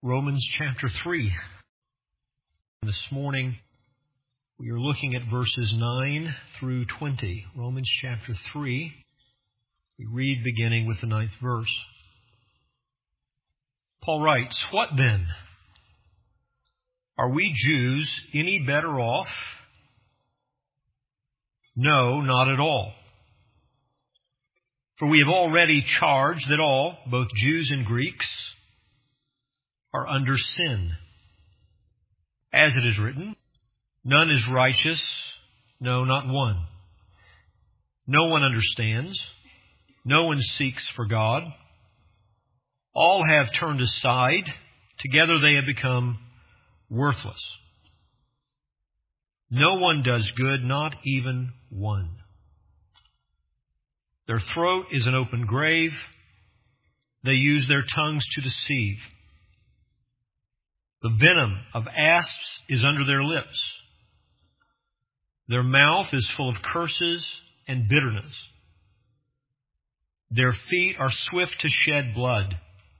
Romans chapter 3. This morning we are looking at verses 9 through 20. Romans chapter 3. We read beginning with the 9th verse. Paul writes, "What then? Are we Jews any better off? No, not at all. For we have already charged that all, both Jews and Greeks, are under sin. As it is written, none is righteous, no, not one. No one understands, no one seeks for God. All have turned aside, together they have become worthless. No one does good, not even one. Their throat is an open grave. They use their tongues to deceive. The venom of asps is under their lips. Their mouth is full of curses and bitterness. Their feet are swift to shed blood.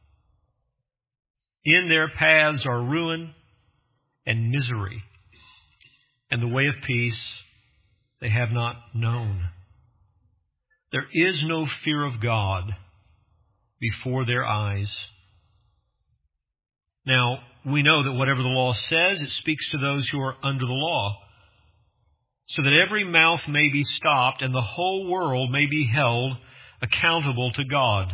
In their paths are ruin and misery, and the way of peace they have not known. There is no fear of God before their eyes." Now, we know that whatever the law says, it speaks to those who are under the law, so that every mouth may be stopped and the whole world may be held accountable to God.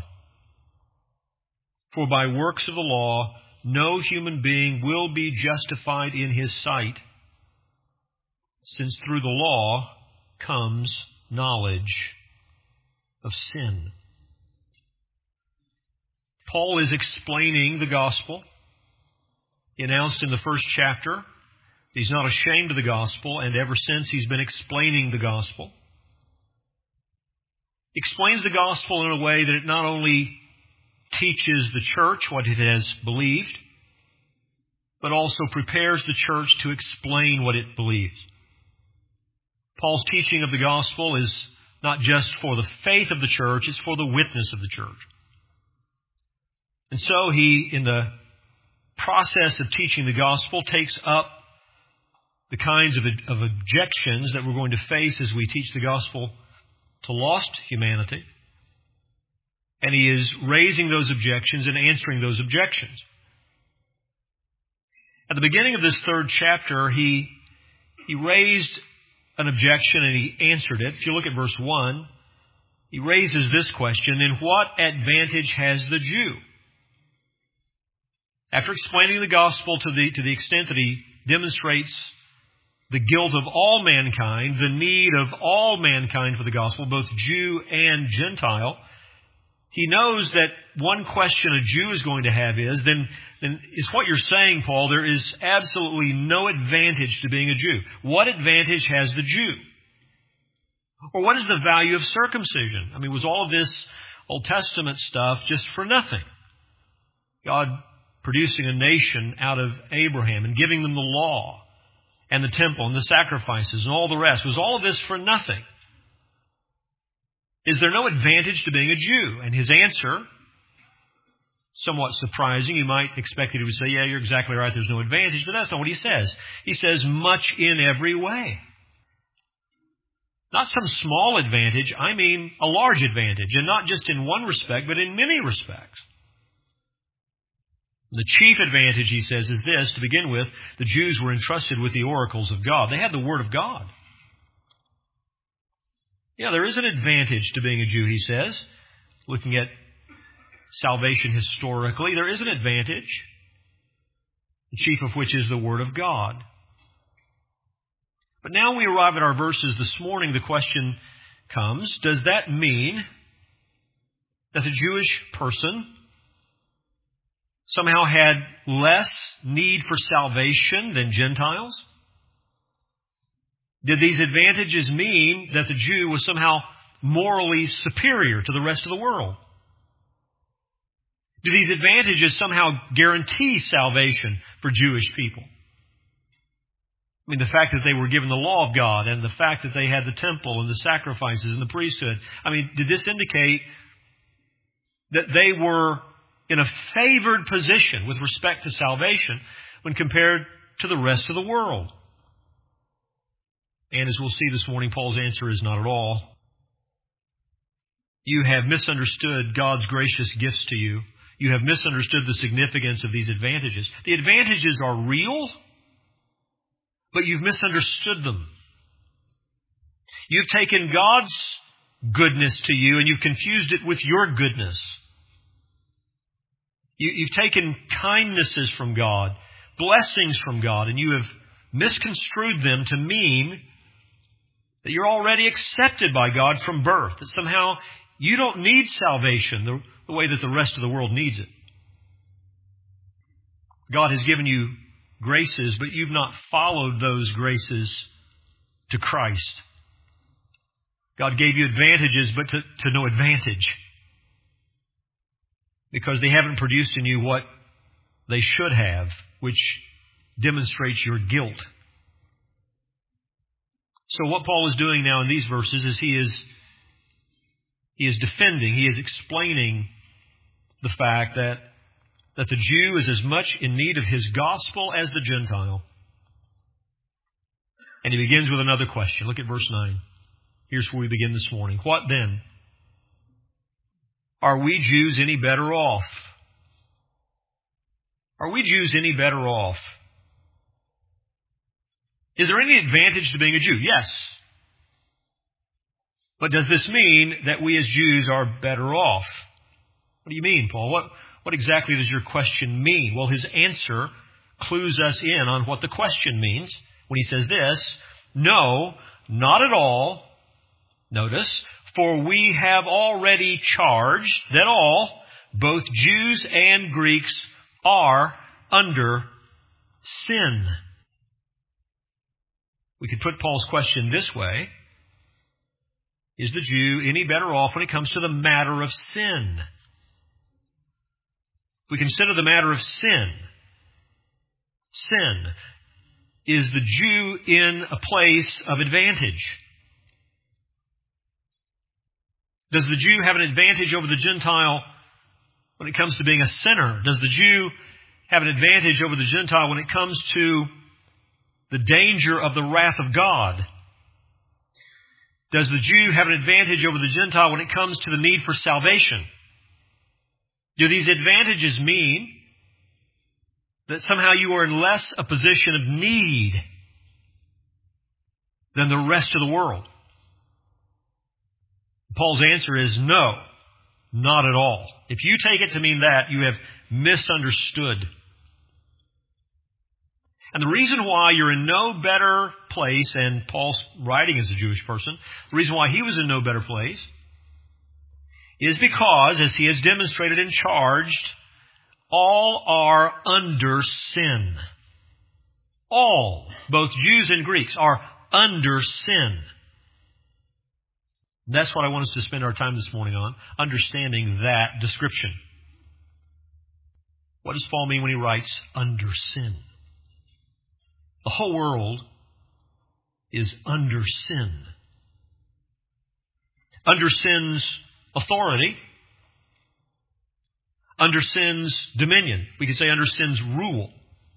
For by works of the law, no human being will be justified in his sight, since through the law comes knowledge of sin. Paul is explaining the gospel. He announced in the first chapter he's not ashamed of the gospel, and ever since he's been explaining the gospel. He explains the gospel in a way that it not only teaches the church what it has believed, but also prepares the church to explain what it believes. Paul's teaching of the gospel is not just for the faith of the church, it's for the witness of the church. And so he, in the process of teaching the gospel, takes up the kinds of objections that we're going to face as we teach the gospel to lost humanity. And he is raising those objections and answering those objections. At the beginning of this third chapter, he raised an objection and he answered it. If you look at verse 1, he raises this question: "In what advantage has the Jew?" After explaining the gospel to the extent that he demonstrates the guilt of all mankind, the need of all mankind for the gospel, both Jew and Gentile, he knows that one question a Jew is going to have is, then is what you're saying, Paul, there is absolutely no advantage to being a Jew. What advantage has the Jew? Or what is the value of circumcision? I mean, was all of this Old Testament stuff just for nothing? God producing a nation out of Abraham and giving them the law and the temple and the sacrifices and all the rest. Was all of this for nothing? Is there no advantage to being a Jew? And his answer, somewhat surprising. You might expect that he would say, yeah, you're exactly right, there's no advantage. But that's not what he says. He says, much in every way. Not some small advantage, I mean a large advantage. And not just in one respect, but in many respects. The chief advantage, he says, is this. To begin with, the Jews were entrusted with the oracles of God. They had the Word of God. Yeah, there is an advantage to being a Jew, he says. Looking at salvation historically, there is an advantage, the chief of which is the Word of God. But now we arrive at our verses this morning, the question comes, does that mean that the Jewish person somehow had less need for salvation than Gentiles? Did these advantages mean that the Jew was somehow morally superior to the rest of the world? Do these advantages somehow guarantee salvation for Jewish people? I mean, the fact that they were given the law of God and the fact that they had the temple and the sacrifices and the priesthood. I mean, did this indicate that they were in a favored position with respect to salvation when compared to the rest of the world. And as we'll see this morning, Paul's answer is not at all. You have misunderstood God's gracious gifts to you. You have misunderstood the significance of these advantages. The advantages are real, but you've misunderstood them. You've taken God's goodness to you and you've confused it with your goodness. You've taken kindnesses from God, blessings from God, and you have misconstrued them to mean that you're already accepted by God from birth, that somehow you don't need salvation the way that the rest of the world needs it. God has given you graces, but you've not followed those graces to Christ. God gave you advantages, but to no advantage, because they haven't produced in you what they should have, which demonstrates your guilt. So what Paul is doing now in these verses is he is defending, he is explaining the fact that the Jew is as much in need of his gospel as the Gentile. And he begins with another question. Look at verse 9. Here's where we begin this morning. What then? Are we Jews any better off? Are we Jews any better off? Is there any advantage to being a Jew? Yes. But does this mean that we as Jews are better off? What do you mean, Paul? What exactly does your question mean? Well, his answer clues us in on what the question means when he says this: no, not at all. Notice, for we have already charged that all, both Jews and Greeks, are under sin. We could put Paul's question this way: is the Jew any better off when it comes to the matter of sin? We consider the matter of sin. Sin. Is the Jew in a place of advantage? Does the Jew have an advantage over the Gentile when it comes to being a sinner? Does the Jew have an advantage over the Gentile when it comes to the danger of the wrath of God? Does the Jew have an advantage over the Gentile when it comes to the need for salvation? Do these advantages mean that somehow you are in less a position of need than the rest of the world? Paul's answer is no, not at all. If you take it to mean that, you have misunderstood. And the reason why you're in no better place, and Paul's writing as a Jewish person, the reason why he was in no better place is because, as he has demonstrated and charged, all are under sin. All, both Jews and Greeks, are under sin. That's what I want us to spend our time this morning on, understanding that description. What does Paul mean when he writes under sin? The whole world is under sin. Under sin's authority. Under sin's dominion. We could say under sin's rule.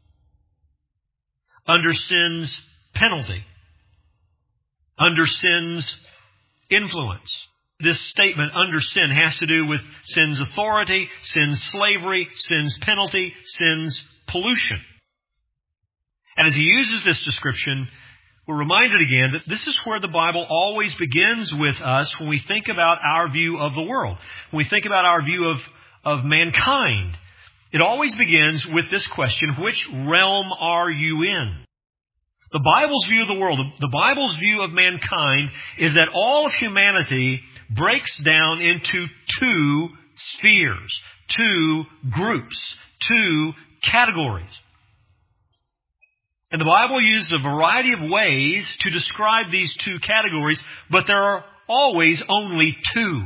Under sin's penalty. Under sin's influence. This statement, under sin, has to do with sin's authority, sin's slavery, sin's penalty, sin's pollution. And as he uses this description, we're reminded again that this is where the Bible always begins with us when we think about our view of the world. When we think about our view of mankind, it always begins with this question: which realm are you in? The Bible's view of the world, the Bible's view of mankind, is that all of humanity breaks down into two spheres, two groups, two categories. And the Bible uses a variety of ways to describe these two categories, but there are always only two.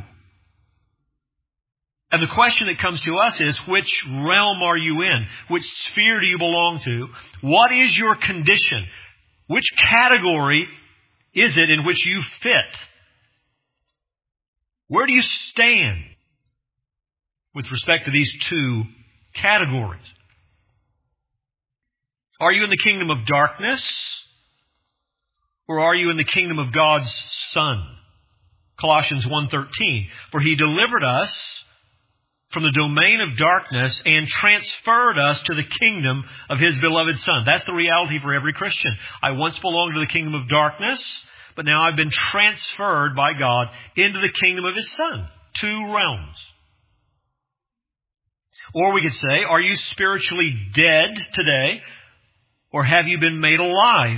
And the question that comes to us is, which realm are you in? Which sphere do you belong to? What is your condition? Which category is it in which you fit? Where do you stand? with respect to these two categories. Are you in the kingdom of darkness, or are you in the kingdom of God's Son? Colossians 1:13. For He delivered us from the domain of darkness and transferred us to the kingdom of His beloved Son. That's the reality for every Christian. I once belonged to the kingdom of darkness, but now I've been transferred by God into the kingdom of His Son. Two realms. Or we could say, are you spiritually dead today, or have you been made alive?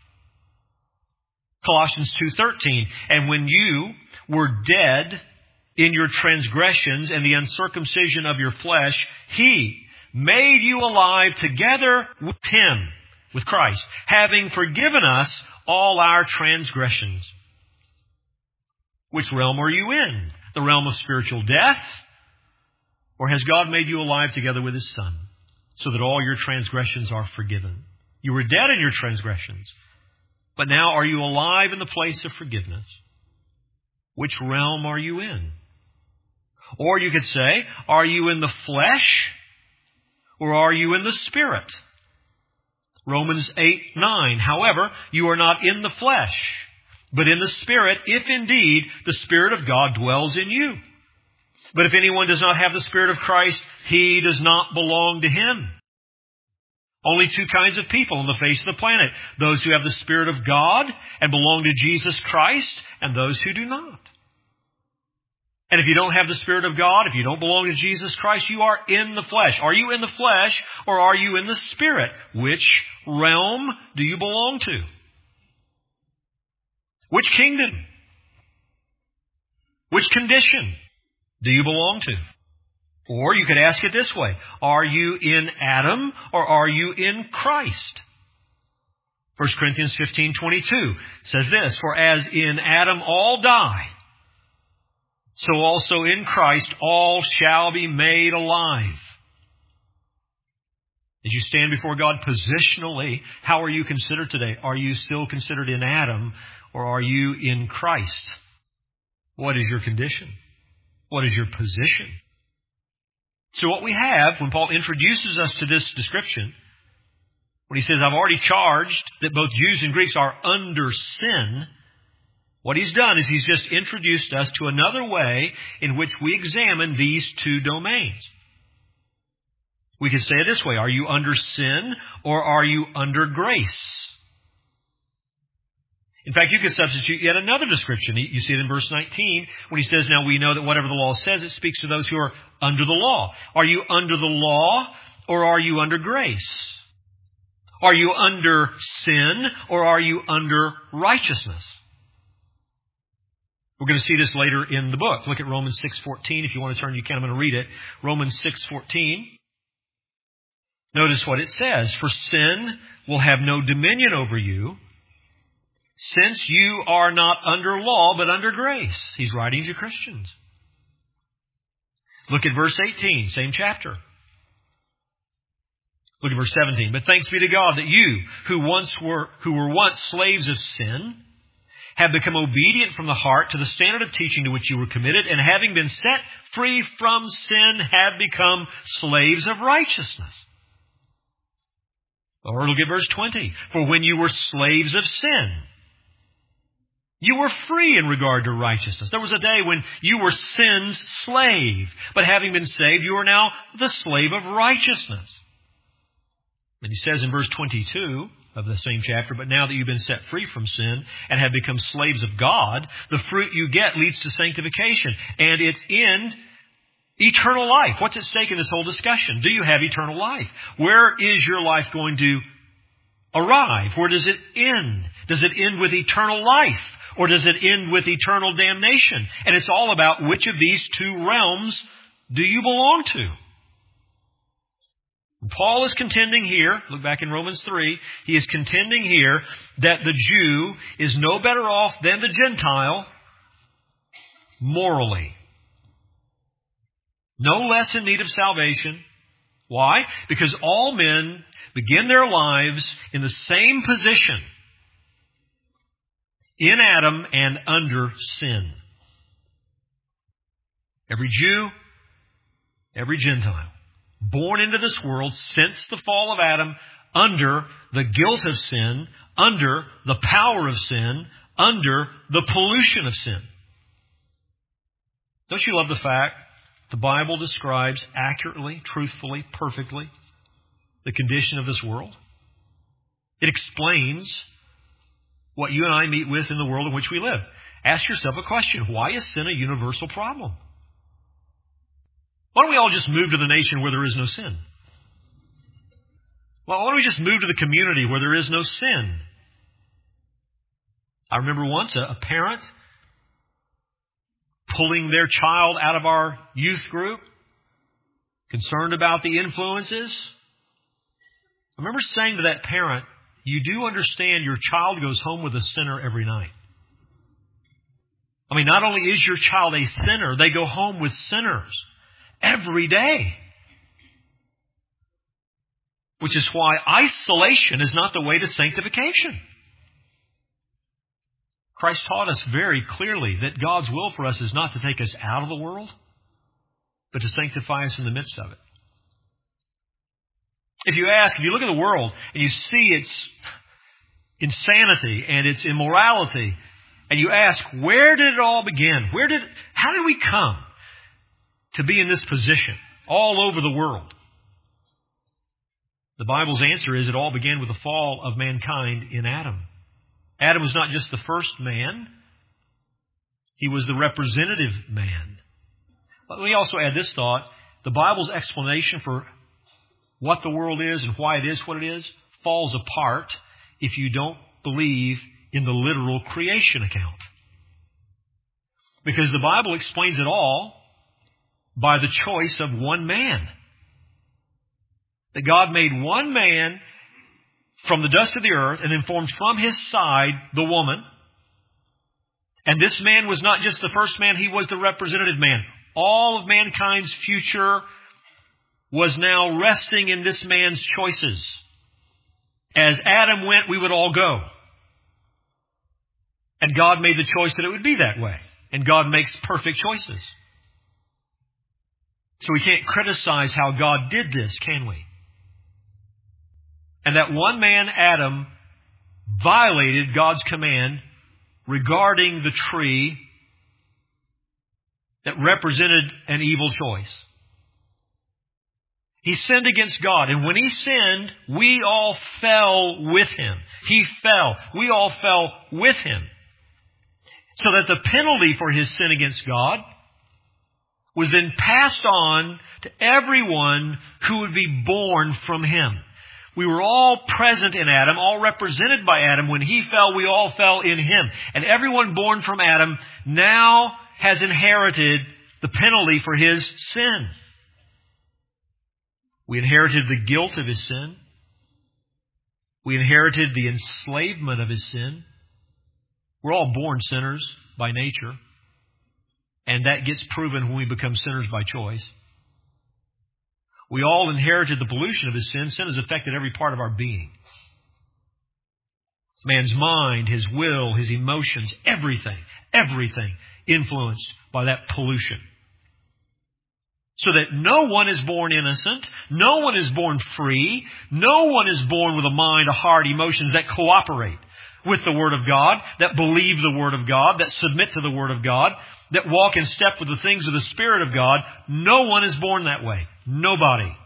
Colossians 2:13. And when you were dead in your transgressions and the uncircumcision of your flesh, He made you alive together with Him, with Christ, having forgiven us all our transgressions. Which realm are you in? The realm of spiritual death? Or has God made you alive together with His Son, so that all your transgressions are forgiven? You were dead in your transgressions, but now are you alive in the place of forgiveness? Which realm are you in? Or you could say, are you in the flesh, or are you in the Spirit? Romans 8:9. However, you are not in the flesh, but in the Spirit, if indeed the Spirit of God dwells in you. But if anyone does not have the Spirit of Christ, he does not belong to Him. Only two kinds of people on the face of the planet. Those who have the Spirit of God and belong to Jesus Christ, and those who do not. And if you don't have the Spirit of God, if you don't belong to Jesus Christ, you are in the flesh. Are you in the flesh, or are you in the Spirit? Which realm do you belong to? Which kingdom? Which condition do you belong to? Or you could ask it this way. Are you in Adam, or are you in Christ? 1 Corinthians 15:22 says this, for as in Adam all die, so also in Christ all shall be made alive. As you stand before God positionally, how are you considered today? Are you still considered in Adam, or are you in Christ? What is your condition? What is your position? So what we have, when Paul introduces us to this description, when he says, I've already charged that both Jews and Greeks are under sin, what he's done is he's just introduced us to another way in which we examine these two domains. We could say it this way, are you under sin, or are you under grace? In fact, you could substitute yet another description. You see it in verse 19 when he says, now we know that whatever the law says, it speaks to those who are under the law. Are you under the law, or are you under grace? Are you under sin, or are you under righteousness? We're going to see this later in the book. Look at Romans 6:14. If you want to turn, you can. I'm going to read it. Romans 6:14. Notice what it says. For sin will have no dominion over you, since you are not under law, but under grace. He's writing to Christians. Look at verse 18, same chapter. Look at verse 17. But thanks be to God that you, who were once slaves of sin, have become obedient from the heart to the standard of teaching to which you were committed, and having been set free from sin, have become slaves of righteousness. Or look at verse 20. For when you were slaves of sin, you were free in regard to righteousness. There was a day when you were sin's slave, but having been saved, you are now the slave of righteousness. And he says in verse 22 of the same chapter, but now that you've been set free from sin and have become slaves of God, the fruit you get leads to sanctification, and its end, eternal life. What's at stake in this whole discussion? Do you have eternal life? Where is your life going to arrive? Where does it end? Does it end with eternal life? Or does it end with eternal damnation? And it's all about which of these two realms do you belong to? And Paul is contending here, look back in Romans 3, he is contending here that the Jew is no better off than the Gentile morally. No less in need of salvation. Why? Because all men begin their lives in the same position, in Adam and under sin. Every Jew every Gentile, born into this world since the fall of Adam, under the guilt of sin, under the power of sin, under the pollution of sin. Don't you love the fact the Bible describes accurately, truthfully, perfectly the condition of this world? It explains what you and I meet with in the world in which we live. Ask yourself a question. Why is sin a universal problem? Why don't we all just move to the nation where there is no sin? Well, why don't we just move to the community where there is no sin? I remember once a parent pulling their child out of our youth group, concerned about the influences. I remember saying to that parent, you do understand your child goes home with a sinner every night. I mean, not only is your child a sinner, they go home with sinners every day. Which is why isolation is not the way to sanctification. Christ taught us very clearly that God's will for us is not to take us out of the world, but to sanctify us in the midst of it. If you look at the world and you see its insanity and its immorality, and you ask, where did it all begin? How did we come to be in this position all over the world? The Bible's answer is it all began with the fall of mankind in Adam. Adam was not just the first man. He was the representative man. But let me also add this thought. The Bible's explanation for what the world is and why it is what it is falls apart if you don't believe in the literal creation account. Because the Bible explains it all by the choice of one man. That God made one man from the dust of the earth and then formed from his side the woman. And this man was not just the first man, he was the representative man. All of mankind's future was now resting in this man's choices. As Adam went, we would all go. And God made the choice that it would be that way. And God makes perfect choices. So we can't criticize how God did this, can we? And that one man, Adam, violated God's command regarding the tree that represented an evil choice. He sinned against God. And when he sinned, we all fell with him. He fell. We all fell with him. So that the penalty for his sin against God was then passed on to everyone who would be born from him. We were all present in Adam, all represented by Adam. When he fell, we all fell in him. And everyone born from Adam now has inherited the penalty for his sin. We inherited the guilt of his sin. We inherited the enslavement of his sin. We're all born sinners by nature. And that gets proven when we become sinners by choice. We all inherited the pollution of his sin. Sin has affected every part of our being. Man's mind, his will, his emotions, everything influenced by that pollution. So that no one is born innocent. No one is born free. No one is born with a mind, a heart, emotions that cooperate with the Word of God, that believe the Word of God, that submit to the Word of God, that walk in step with the things of the Spirit of God. No one is born that way. Nobody.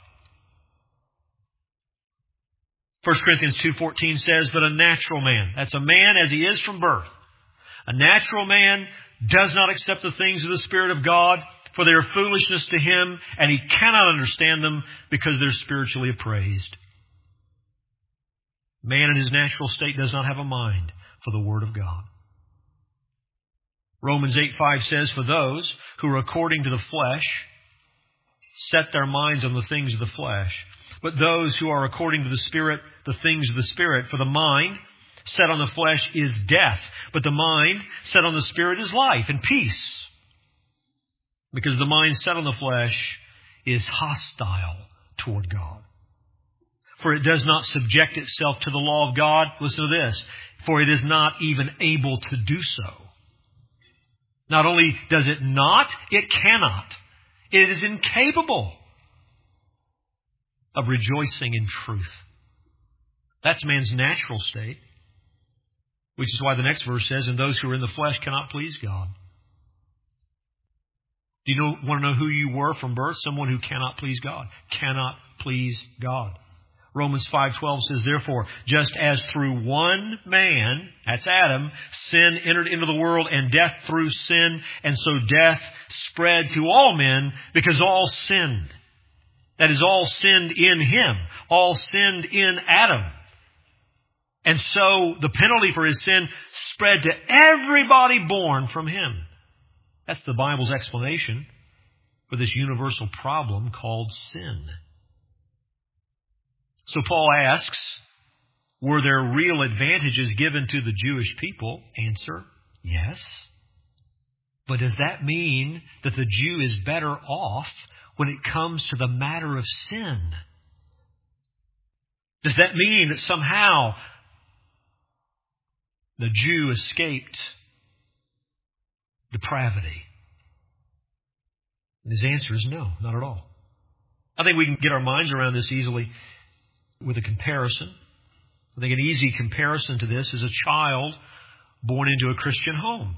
1 Corinthians 2:14 says, but a natural man, that's a man as he is from birth. A natural man does not accept the things of the Spirit of God, for they are foolishness to him, and he cannot understand them because they're spiritually appraised. Man in his natural state does not have a mind for the Word of God. Romans 8:5 says, for those who are according to the flesh set their minds on the things of the flesh. But those who are according to the Spirit, the things of the Spirit. For the mind set on the flesh is death, but the mind set on the Spirit is life and peace. Because the mind set on the flesh is hostile toward God. For it does not subject itself to the law of God. Listen to this. For it is not even able to do so. Not only does it not, it cannot. It is incapable of rejoicing in truth. That's man's natural state, which is why the next verse says, and those who are in the flesh cannot please God. Do you want to know who you were from birth? Someone who cannot please God. Cannot please God. Romans 5:12 says, therefore, just as through one man, that's Adam, sin entered into the world, and death through sin, and so death spread to all men because all sinned. That is, all sinned in him. All sinned in Adam. And so the penalty for his sin spread to everybody born from him. That's the Bible's explanation for this universal problem called sin. So Paul asks, were there real advantages given to the Jewish people? Answer, yes. But does that mean that the Jew is better off when it comes to the matter of sin? Does that mean that somehow the Jew escaped depravity? And his answer is no, not at all. I think we can get our minds around this easily with a comparison. I think an easy comparison to this is a child born into a Christian home.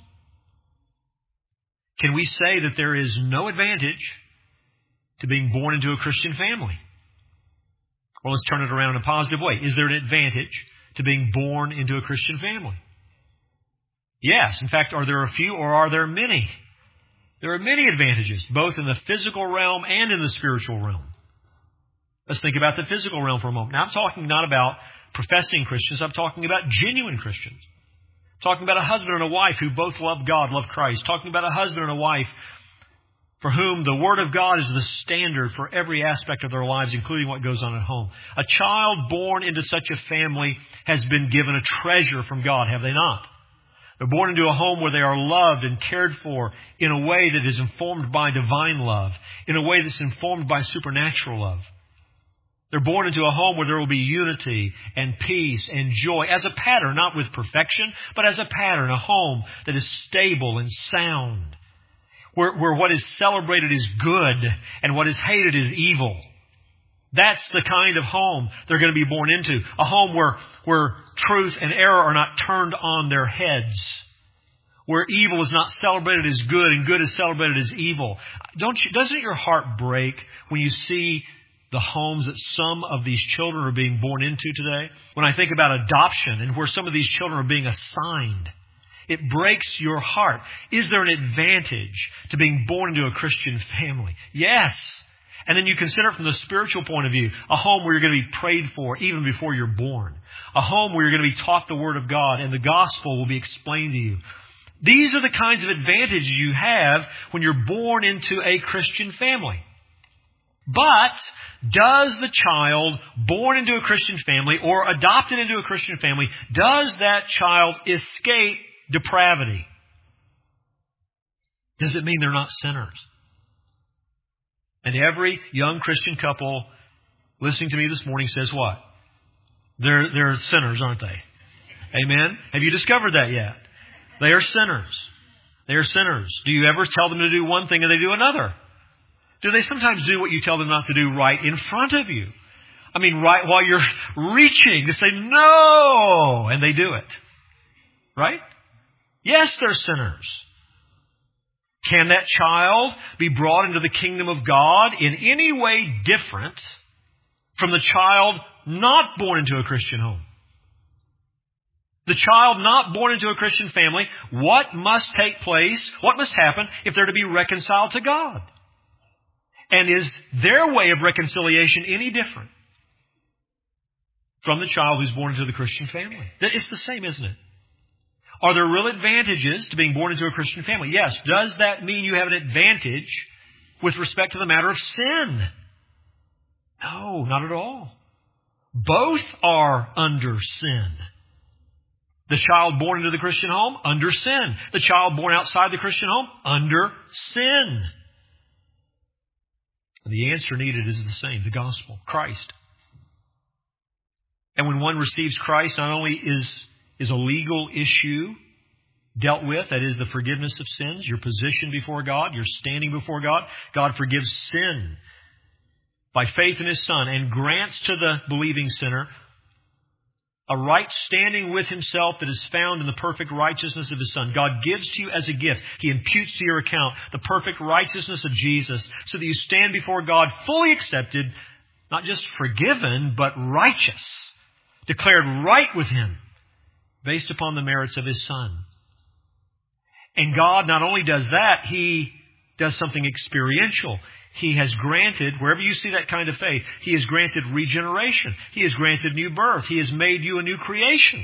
Can we say that there is no advantage to being born into a Christian family? Well, let's turn it around in a positive way. Is there an advantage to being born into a Christian family? Yes. In fact, are there a few or are there many? There are many advantages, both in the physical realm and in the spiritual realm. Let's think about the physical realm for a moment. Now, I'm talking not about professing Christians. I'm talking about genuine Christians. I'm talking about a husband and a wife who both love God, love Christ. Talking about a husband and a wife for whom the Word of God is the standard for every aspect of their lives, including what goes on at home. A child born into such a family has been given a treasure from God, have they not? They're born into a home where they are loved and cared for in a way that is informed by divine love, in a way that's informed by supernatural love. They're born into a home where there will be unity and peace and joy as a pattern, not with perfection, but as a pattern, a home that is stable and sound, where what is celebrated is good and what is hated is evil. That's the kind of home they're going to be born into. A home where truth and error are not turned on their heads. Where evil is not celebrated as good and good is celebrated as evil. Doesn't your heart break when you see the homes that some of these children are being born into today? When I think about adoption and where some of these children are being assigned, it breaks your heart. Is there an advantage to being born into a Christian family? Yes. And then you consider it from the spiritual point of view. A home where you're going to be prayed for even before you're born. A home where you're going to be taught the Word of God and the gospel will be explained to you. These are the kinds of advantages you have when you're born into a Christian family. But does the child born into a Christian family or adopted into a Christian family, does that child escape depravity? Does it mean they're not sinners? And every young Christian couple listening to me this morning says what? They're sinners, aren't they? Amen? Have you discovered that yet? They are sinners. They are sinners. Do you ever tell them to do one thing and they do another? Do they sometimes do what you tell them not to do right in front of you? I mean, right while you're reaching to say no, and they do it. Right? Yes, they're sinners. Can that child be brought into the kingdom of God in any way different from the child not born into a Christian home? The child not born into a Christian family, what must take place, what must happen if they're to be reconciled to God? And is their way of reconciliation any different from the child who's born into the Christian family? It's the same, isn't it? Are there real advantages to being born into a Christian family? Yes. Does that mean you have an advantage with respect to the matter of sin? No, not at all. Both are under sin. The child born into the Christian home, under sin. The child born outside the Christian home, under sin. And the answer needed is the same, the gospel, Christ. And when one receives Christ, not only is a legal issue dealt with. That is the forgiveness of sins, your position before God, your standing before God. God forgives sin by faith in His Son and grants to the believing sinner a right standing with Himself that is found in the perfect righteousness of His Son. God gives to you as a gift. He imputes to your account the perfect righteousness of Jesus so that you stand before God fully accepted, not just forgiven, but righteous, declared right with Him based upon the merits of His Son. And God not only does that, He does something experiential. He has granted, wherever you see that kind of faith, He has granted regeneration. He has granted new birth. He has made you a new creation.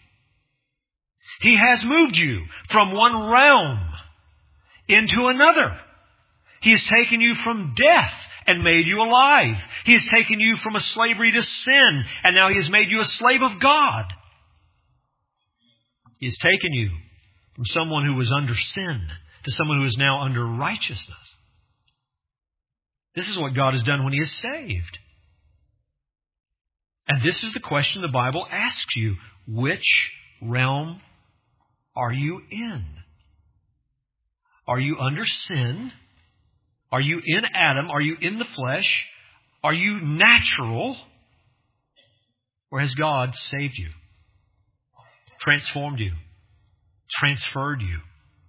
He has moved you from one realm into another. He has taken you from death and made you alive. He has taken you from a slavery to sin, and now He has made you a slave of God. He has taken you from someone who was under sin to someone who is now under righteousness. This is what God has done when He has saved. And this is the question the Bible asks you. Which realm are you in? Are you under sin? Are you in Adam? Are you in the flesh? Are you natural? Or has God saved you, transformed you, transferred you?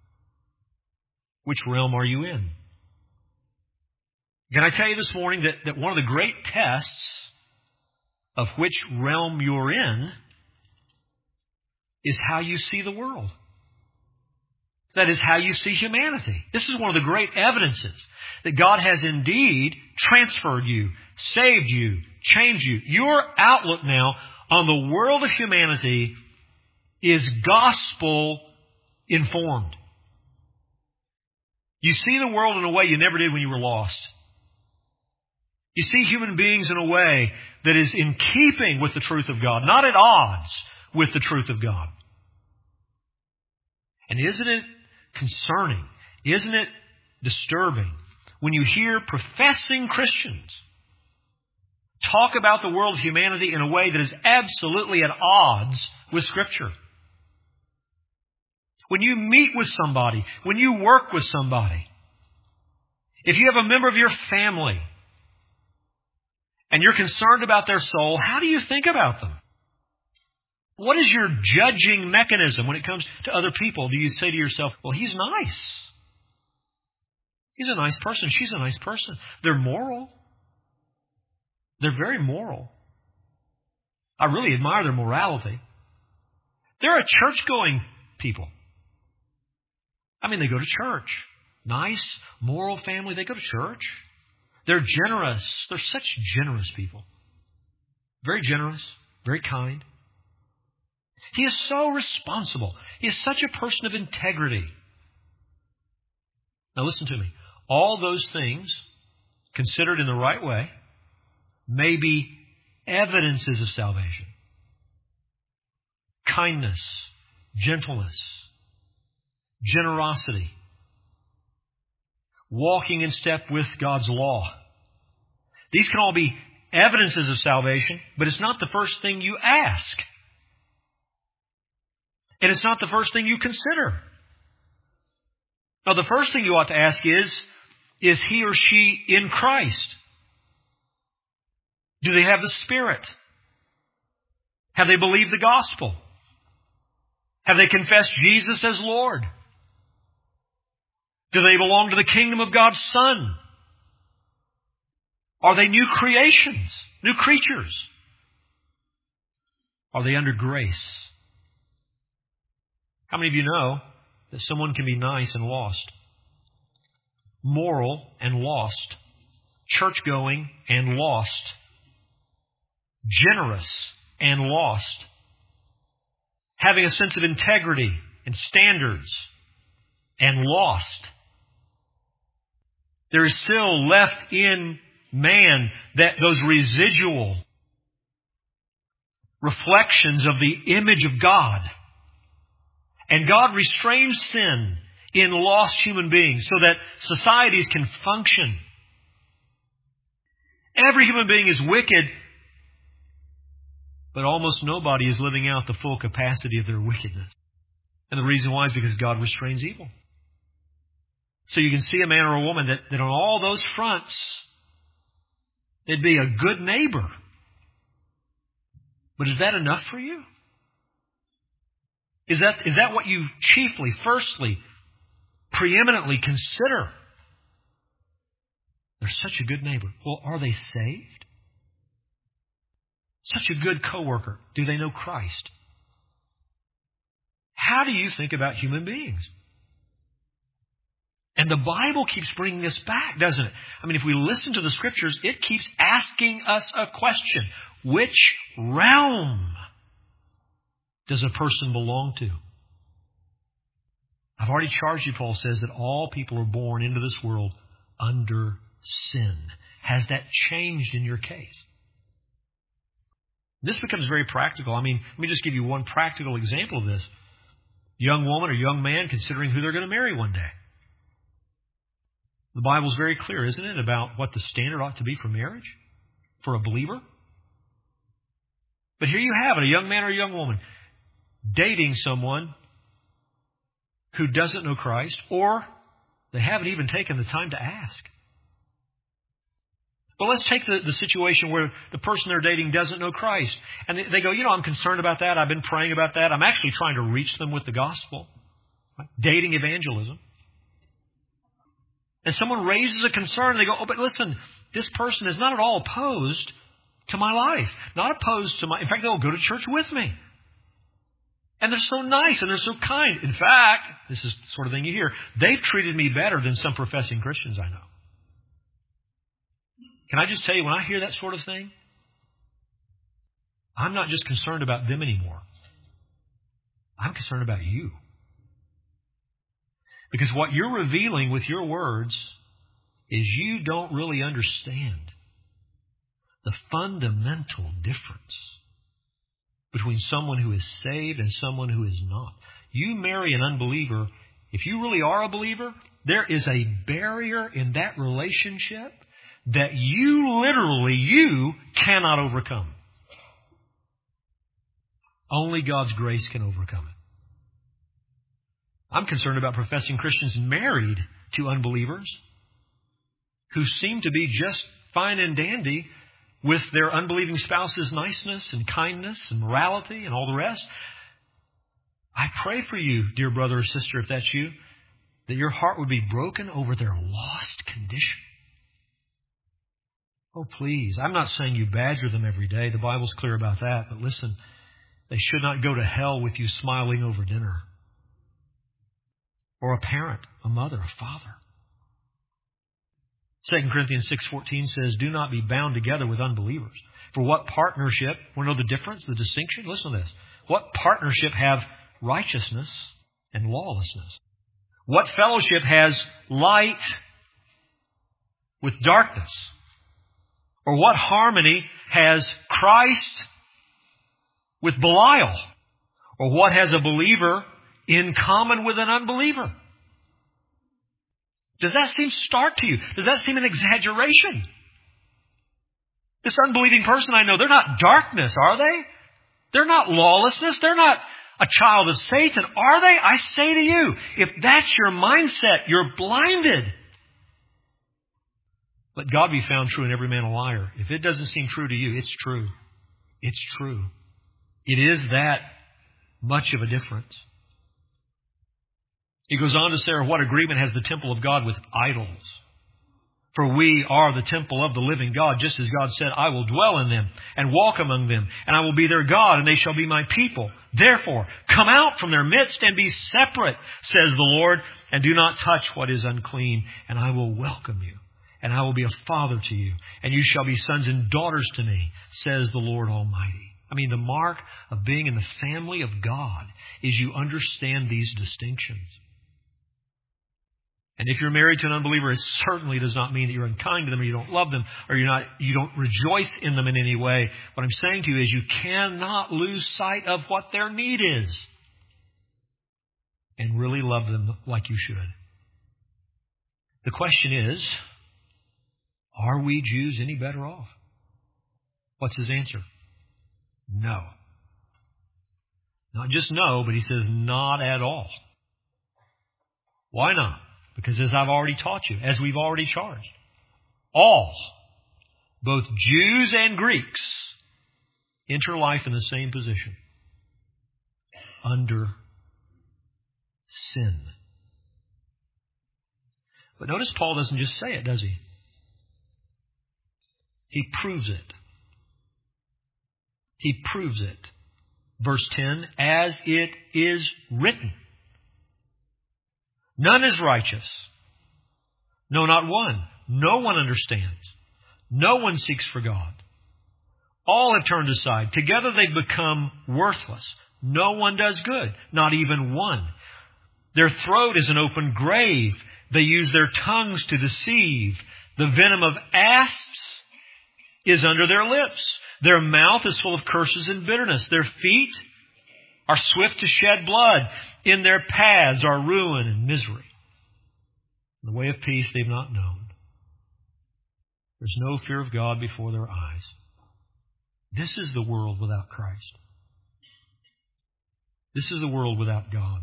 Which realm are you in? Can I tell you this morning that one of the great tests of which realm you're in is how you see the world. That is how you see humanity. This is one of the great evidences that God has indeed transferred you, saved you, changed you. Your outlook now on the world of humanity is gospel informed. You see the world in a way you never did when you were lost. You see human beings in a way that is in keeping with the truth of God, not at odds with the truth of God. And isn't it concerning? Isn't it disturbing when you hear professing Christians talk about the world of humanity in a way that is absolutely at odds with Scripture? When you meet with somebody, when you work with somebody, if you have a member of your family and you're concerned about their soul, how do you think about them? What is your judging mechanism when it comes to other people? Do you say to yourself, well, he's nice. He's a nice person. She's a nice person. They're moral. They're very moral. I really admire their morality. They're a church-going people. I mean, they go to church. Nice, moral family. They go to church. They're generous. They're such generous people. Very generous, very kind. He is so responsible. He is such a person of integrity. Now listen to me. All those things, considered in the right way, may be evidences of salvation. Kindness, gentleness, generosity, walking in step with God's law. These can all be evidences of salvation, but it's not the first thing you ask. And it's not the first thing you consider. Now, the first thing you ought to ask is he or she in Christ? Do they have the Spirit? Have they believed the gospel? Have they confessed Jesus as Lord? Do they belong to the kingdom of God's Son? Are they new creations, new creatures? Are they under grace? How many of you know that someone can be nice and lost? Moral and lost. Church-going and lost. Generous and lost. Having a sense of integrity and standards and lost. There is still left in man that those residual reflections of the image of God. And God restrains sin in lost human beings so that societies can function. Every human being is wicked, but almost nobody is living out the full capacity of their wickedness. And the reason why is because God restrains evil. So you can see a man or a woman that on all those fronts, they'd be a good neighbor. But is that enough for you? Is that what you chiefly, firstly, preeminently consider? They're such a good neighbor. Well, are they saved? Such a good coworker. Do they know Christ? How do you think about human beings? And the Bible keeps bringing this back, doesn't it? I mean, if we listen to the Scriptures, it keeps asking us a question. Which realm does a person belong to? I've already charged you, Paul says, that all people are born into this world under sin. Has that changed in your case? This becomes very practical. I mean, let me just give you one practical example of this. Young woman or young man considering who they're going to marry one day. The Bible's very clear, isn't it, about what the standard ought to be for marriage, for a believer? But here you have it, a young man or a young woman dating someone who doesn't know Christ, or they haven't even taken the time to ask. But let's take the situation where the person they're dating doesn't know Christ. And they go, I'm concerned about that. I've been praying about that. I'm actually trying to reach them with the gospel. Right? Dating evangelism. And someone raises a concern, and they go, but listen, this person is not at all opposed to my life. Not opposed to in fact, they'll go to church with me. And they're so nice and they're so kind. In fact, this is the sort of thing you hear, they've treated me better than some professing Christians I know. Can I just tell you, when I hear that sort of thing, I'm not just concerned about them anymore. I'm concerned about you. Because what you're revealing with your words is you don't really understand the fundamental difference between someone who is saved and someone who is not. You marry an unbeliever, if you really are a believer, there is a barrier in that relationship that you cannot overcome. Only God's grace can overcome it. I'm concerned about professing Christians married to unbelievers who seem to be just fine and dandy with their unbelieving spouse's niceness and kindness and morality and all the rest. I pray for you, dear brother or sister, if that's you, that your heart would be broken over their lost condition. Oh, please. I'm not saying you badger them every day. The Bible's clear about that. But listen, they should not go to hell with you smiling over dinner. Or a parent, a mother, a father. 2 Corinthians 6:14 says, do not be bound together with unbelievers. For what partnership, want to know the difference, the distinction? Listen to this. What partnership have righteousness and lawlessness? What fellowship has light with darkness? Or what harmony has Christ with Belial? Or what has a believer in common with an unbeliever? Does that seem stark to you? Does that seem an exaggeration? This unbelieving person I know, they're not darkness, are they? They're not lawlessness. They're not a child of Satan, are they? I say to you, if that's your mindset, you're blinded. Let God be found true and every man a liar. If it doesn't seem true to you, it's true. It's true. It is that much of a difference. He goes on to say, what agreement has the temple of God with idols? For we are the temple of the living God, just as God said, I will dwell in them and walk among them, and I will be their God, and they shall be my people. Therefore, come out from their midst and be separate, says the Lord, and do not touch what is unclean, and I will welcome you, and I will be a father to you, and you shall be sons and daughters to me, says the Lord Almighty. I mean, the mark of being in the family of God is you understand these distinctions. And if you're married to an unbeliever, it certainly does not mean that you're unkind to them or you don't love them or you don't rejoice in them in any way. What I'm saying to you is you cannot lose sight of what their need is and really love them like you should. The question is, are we Jews any better off? What's his answer? No. Not just no, but he says not at all. Why not? Because as I've already taught you, as we've already charged, all, both Jews and Greeks, enter life in the same position. Under sin. But notice Paul doesn't just say it, does he? He proves it. He proves it. Verse 10, as it is written. None is righteous. No, not one. No one understands. No one seeks for God. All have turned aside. Together they've become worthless. No one does good. Not even one. Their throat is an open grave. They use their tongues to deceive. The venom of asps is under their lips. Their mouth is full of curses and bitterness. Their feet are swift to shed blood. In their paths are ruin and misery. The way of peace they've not known. There's no fear of God before their eyes. This is the world without Christ. This is the world without God.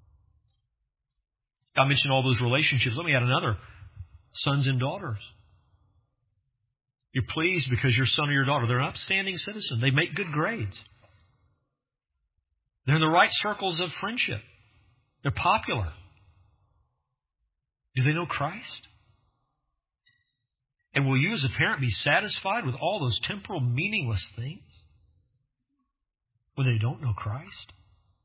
I mentioned all those relationships. Let me add another. Sons and daughters. You're pleased because your son or your daughter, they're an upstanding citizen. They make good grades. They're in the right circles of friendship. They're popular. Do they know Christ? And will you as a parent be satisfied with all those temporal meaningless things when they don't know Christ?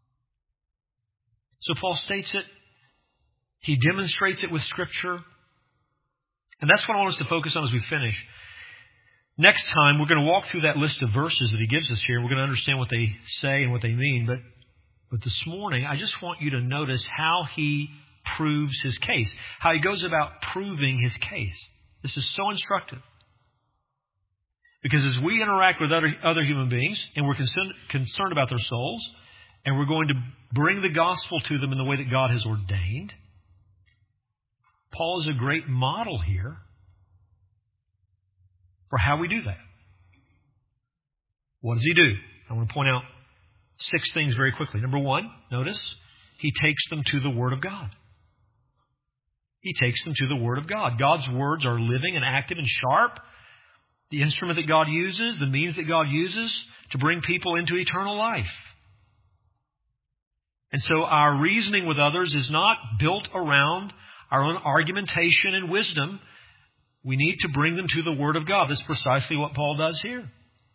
So Paul states it. He demonstrates it with Scripture. And that's what I want us to focus on as we finish. Next time, we're going to walk through that list of verses that he gives us here. We're going to understand what they say and what they mean. But this morning, I just want you to notice how he proves his case, how he goes about proving his case. This is so instructive. Because as we interact with other human beings, and we're concerned about their souls, and we're going to bring the gospel to them in the way that God has ordained, Paul is a great model here for how we do that. What does he do? I want to point out 6 things very quickly. Number 1, notice, he takes them to the Word of God. He takes them to the Word of God. God's words are living and active and sharp. The instrument that God uses, the means that God uses to bring people into eternal life. And so our reasoning with others is not built around our own argumentation and wisdom. We need to bring them to the Word of God. That's precisely what Paul does here.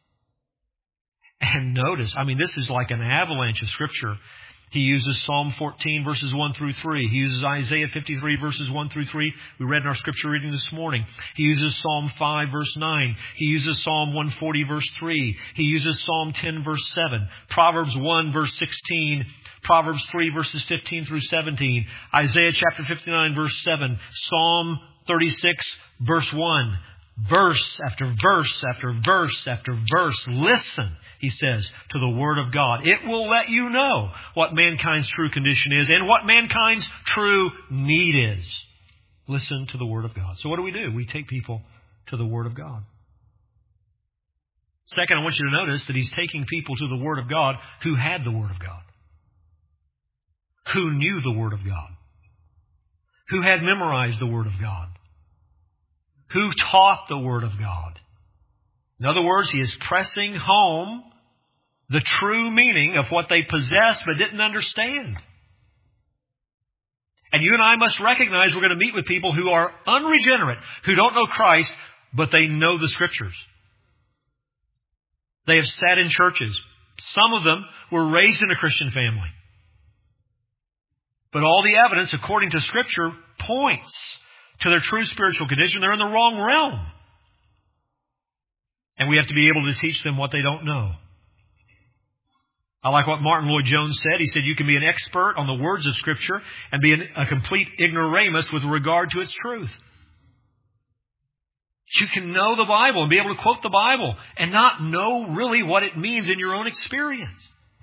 And notice, this is like an avalanche of Scripture. He uses Psalm 14, verses 1 through 3. He uses Isaiah 53, verses 1 through 3. We read in our Scripture reading this morning. He uses Psalm 5, verse 9. He uses Psalm 140, verse 3. He uses Psalm 10, verse 7. Proverbs 1, verse 16. Proverbs 3, verses 15 through 17. Isaiah chapter 59, verse 7. Psalm 36, verse 1. Verse after verse after verse after verse. Listen, he says, to the Word of God. It will let you know what mankind's true condition is and what mankind's true need is. Listen to the Word of God. So what do? We take people to the Word of God. Second, I want you to notice that he's taking people to the Word of God who had the Word of God, who knew the Word of God, who had memorized the Word of God, who taught the Word of God. In other words, he is pressing home the true meaning of what they possessed but didn't understand. And you and I must recognize we're going to meet with people who are unregenerate, who don't know Christ, but they know the Scriptures. They have sat in churches. Some of them were raised in a Christian family. But all the evidence, according to Scripture, points to their true spiritual condition. They're in the wrong realm. And we have to be able to teach them what they don't know. I like what Martin Lloyd-Jones said. He said you can be an expert on the words of Scripture and be a complete ignoramus with regard to its truth. You can know the Bible and be able to quote the Bible and not know really what it means in your own experience.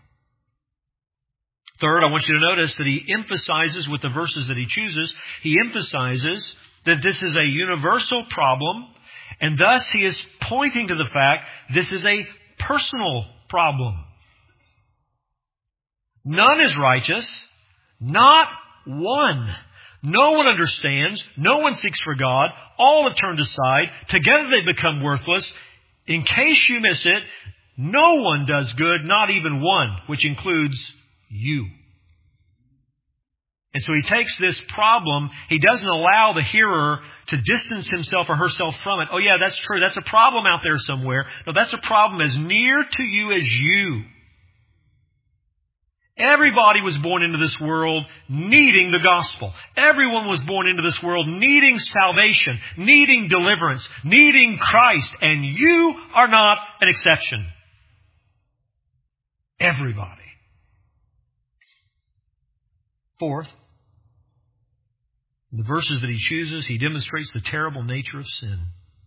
Third, I want you to notice that he emphasizes with the verses that he chooses, he emphasizes that this is a universal problem, and thus he is pointing to the fact this is a personal problem. None is righteous, not one. No one understands. No one seeks for God. All have turned aside. Together they become worthless. In case you miss it, no one does good, not even one, which includes you. And so he takes this problem, he doesn't allow the hearer to distance himself or herself from it. Oh yeah, that's true. That's a problem out there somewhere. No, that's a problem as near to you as you. Everybody was born into this world needing the gospel. Everyone was born into this world needing salvation, needing deliverance, needing Christ. And you are not an exception. Everybody. Fourth, in the verses that he chooses, he demonstrates the terrible nature of sin.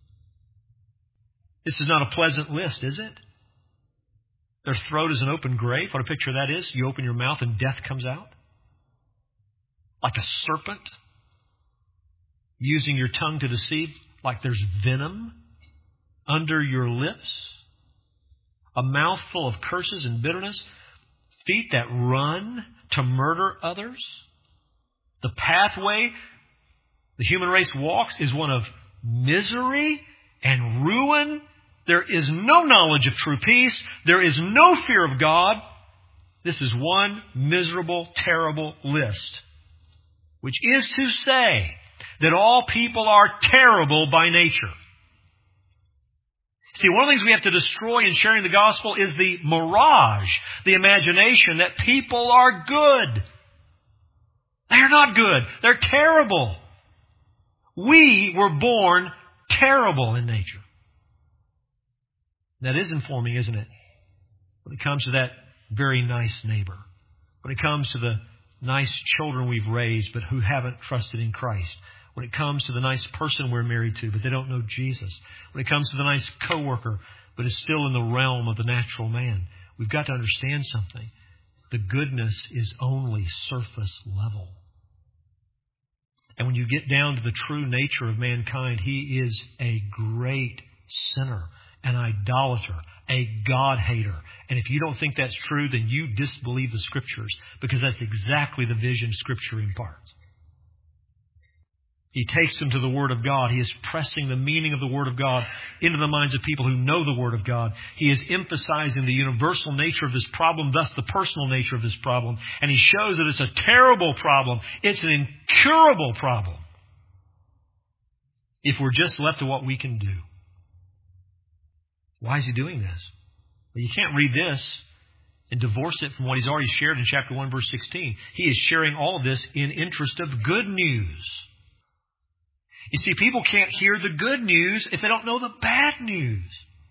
This is not a pleasant list, is it? Their throat is an open grave. What a picture that is. You open your mouth and death comes out. Like a serpent. Using your tongue to deceive. Like there's venom under your lips. A mouth full of curses and bitterness. Feet that run to murder others. The pathway the human race walks is one of misery and ruin. There is no knowledge of true peace. There is no fear of God. This is one miserable, terrible list. Which is to say that all people are terrible by nature. See, one of the things we have to destroy in sharing the gospel is the mirage, the imagination that people are good. They're not good. They're terrible. We were born terrible in nature. That is informing, isn't it? When it comes to that very nice neighbor. When it comes to the nice children we've raised but who haven't trusted in Christ. When it comes to the nice person we're married to but they don't know Jesus. When it comes to the nice coworker but is still in the realm of the natural man. We've got to understand something. The goodness is only surface level. And when you get down to the true nature of mankind, he is a great sinner. An idolater, a God-hater. And if you don't think that's true, then you disbelieve the Scriptures, because that's exactly the vision Scripture imparts. He takes them to the Word of God. He is pressing the meaning of the Word of God into the minds of people who know the Word of God. He is emphasizing the universal nature of this problem, thus the personal nature of this problem. And he shows that it's a terrible problem. It's an incurable problem. If we're just left to what we can do. Why is he doing this? Well, you can't read this and divorce it from what he's already shared in chapter 1, verse 16. He is sharing all of this in interest of good news. You see, people can't hear the good news if they don't know the bad news.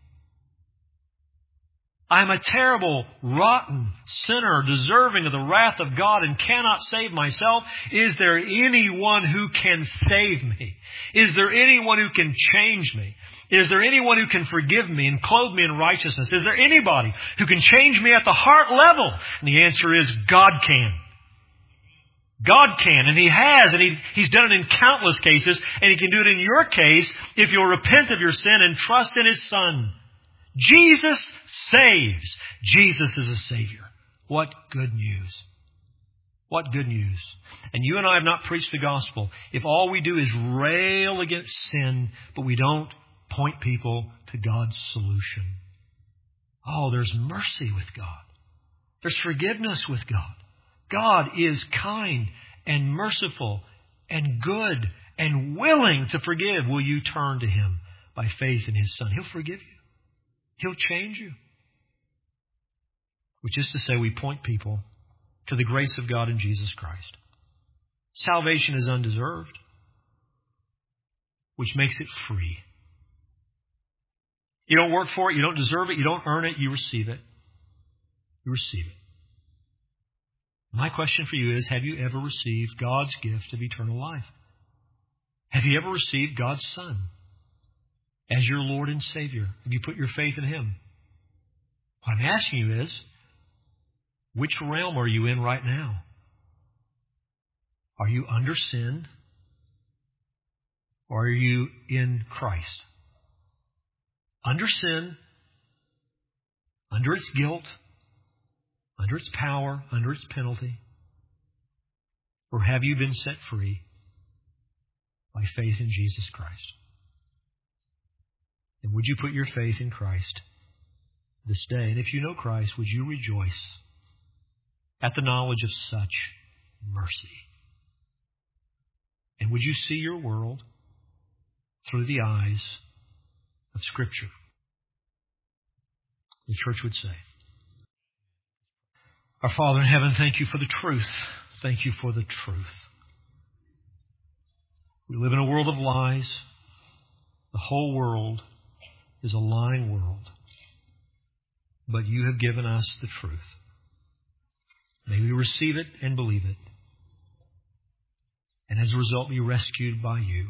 I'm a terrible, rotten sinner, deserving of the wrath of God and cannot save myself. Is there anyone who can save me? Is there anyone who can change me? Is there anyone who can forgive me and clothe me in righteousness? Is there anybody who can change me at the heart level? And the answer is God can. God can, and He has, and He's done it in countless cases, and He can do it in your case if you'll repent of your sin and trust in His Son. Jesus saves. Jesus is a Savior. What good news. What good news. And you and I have not preached the gospel if all we do is rail against sin, but we don't point people to God's solution. Oh, there's mercy with God. There's forgiveness with God. God is kind and merciful and good and willing to forgive. Will you turn to Him by faith in His Son? He'll forgive you. He'll change you. Which is to say, we point people to the grace of God in Jesus Christ. Salvation is undeserved, which makes it free. You don't work for it, you don't deserve it, you don't earn it, you receive it. You receive it. My question for you is, have you ever received God's gift of eternal life? Have you ever received God's Son as your Lord and Savior? Have you put your faith in Him? What I'm asking you is, which realm are you in right now? Are you under sin? Or are you in Christ? Under sin, under its guilt, under its power, under its penalty? Or have you been set free by faith in Jesus Christ? And would you put your faith in Christ this day? And if you know Christ, would you rejoice at the knowledge of such mercy? And would you see your world through the eyes of Scripture? The church would say. Our Father in heaven, thank you for the truth. Thank you for the truth. We live in a world of lies. The whole world is a lying world. But you have given us the truth. May we receive it and believe it. And as a result, be rescued by you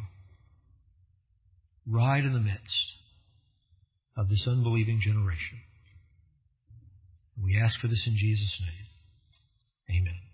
right in the midst of this unbelieving generation. We ask for this in Jesus' name. Amen.